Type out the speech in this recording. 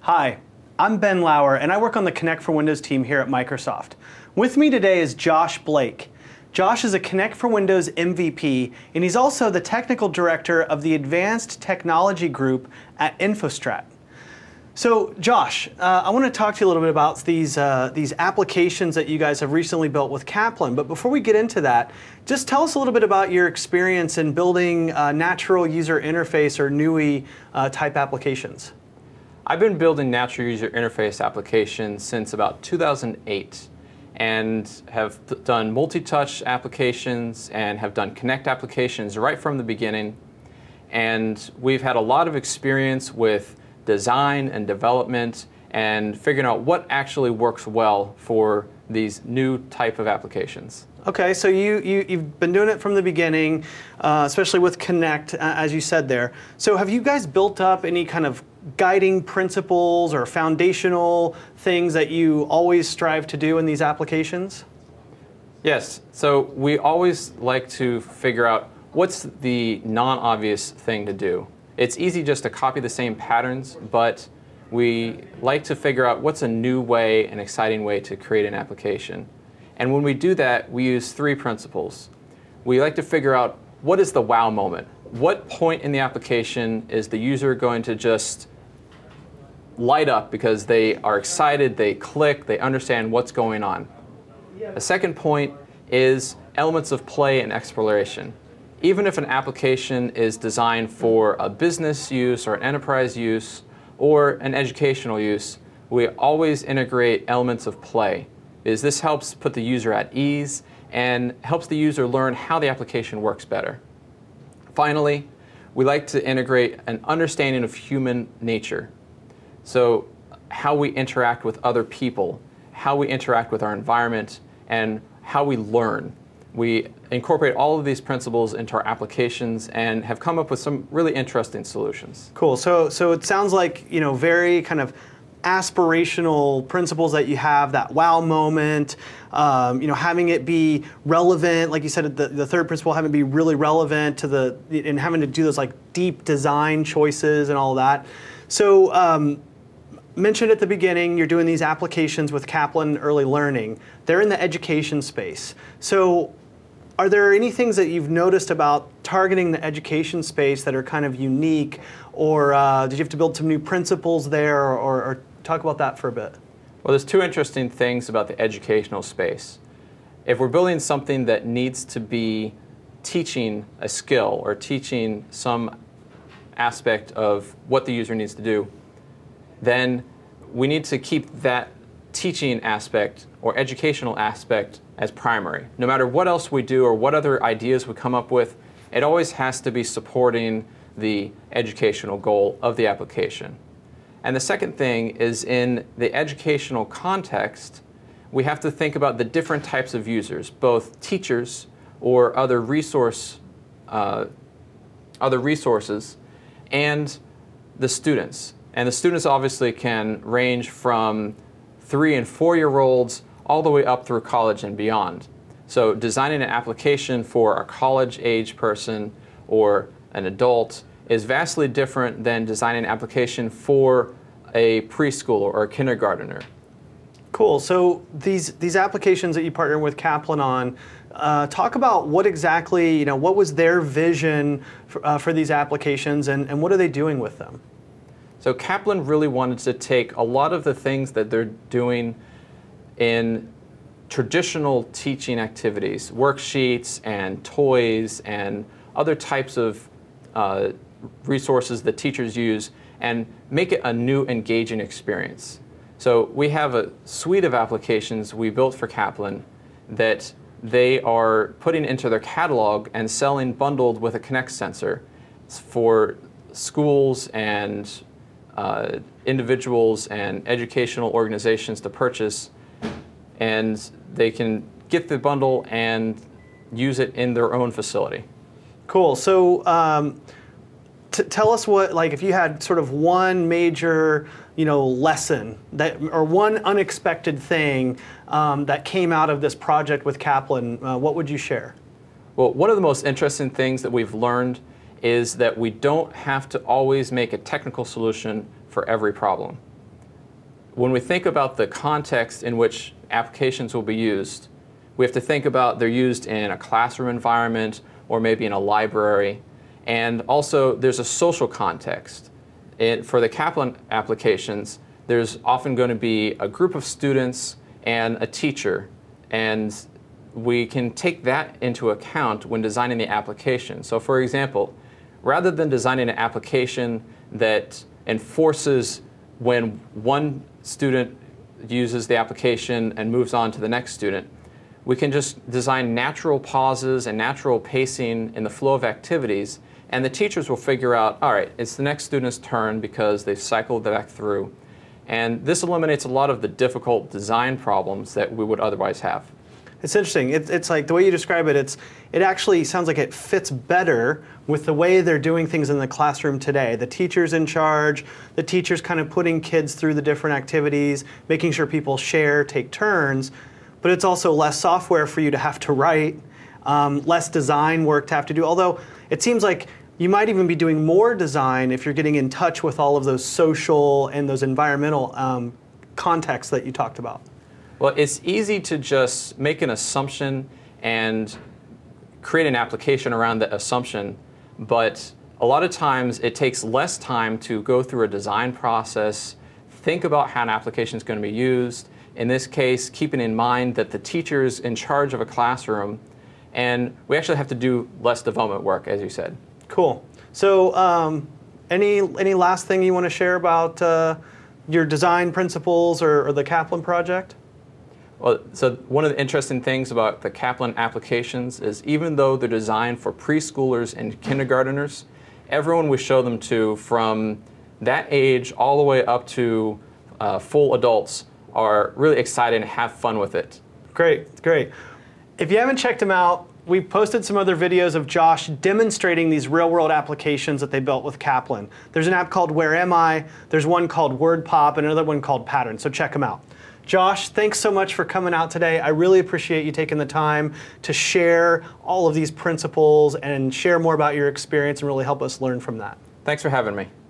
Hi, I'm Ben Lauer, and I work on the Connect for Windows team here at Microsoft. With me today is Josh Blake. Josh is a Connect for Windows MVP, and he's also the technical director of the Advanced Technology Group at Infostrat. So, Josh, I want to talk to you a little bit about these applications that you guys have recently built with Kaplan. But before we get into that, just tell us a little bit about your experience in building natural user interface or NUI type applications. I've been building natural user interface applications since about 2008 and have done multi-touch applications and have done Connect applications right from the beginning. And we've had a lot of experience with design and development and figuring out what actually works well for these new type of applications. Okay, so you've been doing it from the beginning, especially with Connect, as you said there. So have you guys built up any kind of guiding principles or foundational things that you always strive to do in these applications? Yes, so we always like to figure out what's the non-obvious thing to do. It's easy just to copy the same patterns, but we like to figure out what's a new way, an exciting way to create an application. And when we do that, we use three principles. We like to figure out what is the wow moment. What point in the application is the user going to just light up because they are excited, they click, they understand what's going on. A second point is elements of play and exploration. Even if an application is designed for a business use or an enterprise use or an educational use, we always integrate elements of play, because this helps put the user at ease and helps the user learn how the application works better. Finally, we like to integrate an understanding of human nature. So how we interact with other people, how we interact with our environment, and how we learn. We incorporate all of these principles into our applications and have come up with some really interesting solutions. Cool. So it sounds like, very kind of aspirational principles that you have, that wow moment, having it be relevant, like you said, the third principle, having it be really relevant to and having to do those like deep design choices and all that. So mentioned at the beginning, you're doing these applications with Kaplan Early Learning. They're in the education space. So are there any things that you've noticed about targeting the education space that are kind of unique, or did you have to build some new principles there, or talk about that for a bit? Well, there's two interesting things about the educational space. If we're building something that needs to be teaching a skill or teaching some aspect of what the user needs to do, then we need to keep that teaching aspect or educational aspect as primary. No matter what else we do or what other ideas we come up with, it always has to be supporting the educational goal of the application. And the second thing is, in the educational context, we have to think about the different types of users, both teachers or other resources, and the students. And the students obviously can range from 3- and 4-year-olds all the way up through college and beyond. So designing an application for a college-age person or an adult is vastly different than designing an application for a preschooler or a kindergartner. Cool. So these applications that you partner with Kaplan on, talk about what exactly, what was their vision for these applications, and what are they doing with them? So Kaplan really wanted to take a lot of the things that they're doing in traditional teaching activities, worksheets and toys and other types of resources that teachers use, and make it a new engaging experience. So we have a suite of applications we built for Kaplan that they are putting into their catalog and selling bundled with a Connect sensor for schools and individuals and educational organizations to purchase, and they can get the bundle and use it in their own facility. Cool. So tell us what, like, if you had sort of one major, lesson that, or one unexpected thing that came out of this project with Kaplan, what would you share? Well, one of the most interesting things that we've learned is that we don't have to always make a technical solution for every problem. when we think about the context in which applications will be used, we have to think about they're used in a classroom environment or maybe in a library. And also, there's a social context. For the Kaplan applications, there's often going to be a group of students and a teacher, and we can take that into account when designing the application. So for example, rather than designing an application that enforces when one student uses the application and moves on to the next student, we can just design natural pauses and natural pacing in the flow of activities, and the teachers will figure out, all right, it's the next student's turn because they've cycled back through. And this eliminates a lot of the difficult design problems that we would otherwise have. It's interesting. It's like the way you describe it, it actually sounds like it fits better with the way they're doing things in the classroom today. The teacher's in charge, the teacher's kind of putting kids through the different activities, making sure people share, take turns, but it's also less software for you to have to write, less design work to have to do, although it seems like you might even be doing more design if you're getting in touch with all of those social and those environmental contexts that you talked about. Well, it's easy to just make an assumption and create an application around that assumption, but a lot of times it takes less time to go through a design process, think about how an application is going to be used, in this case, keeping in mind that the teacher is in charge of a classroom, and we actually have to do less development work, as you said. Cool. So any last thing you want to share about your design principles or the Kaplan project? Well, so one of the interesting things about the Kaplan applications is even though they're designed for preschoolers and kindergarteners, everyone we show them to from that age all the way up to full adults are really excited and have fun with it. Great, great. If you haven't checked them out, we've posted some other videos of Josh demonstrating these real-world applications that they built with Kaplan. There's an app called Where Am I? There's one called WordPop and another one called Pattern, so check them out. Josh, thanks so much for coming out today. I really appreciate you taking the time to share all of these principles and share more about your experience and really help us learn from that. Thanks for having me.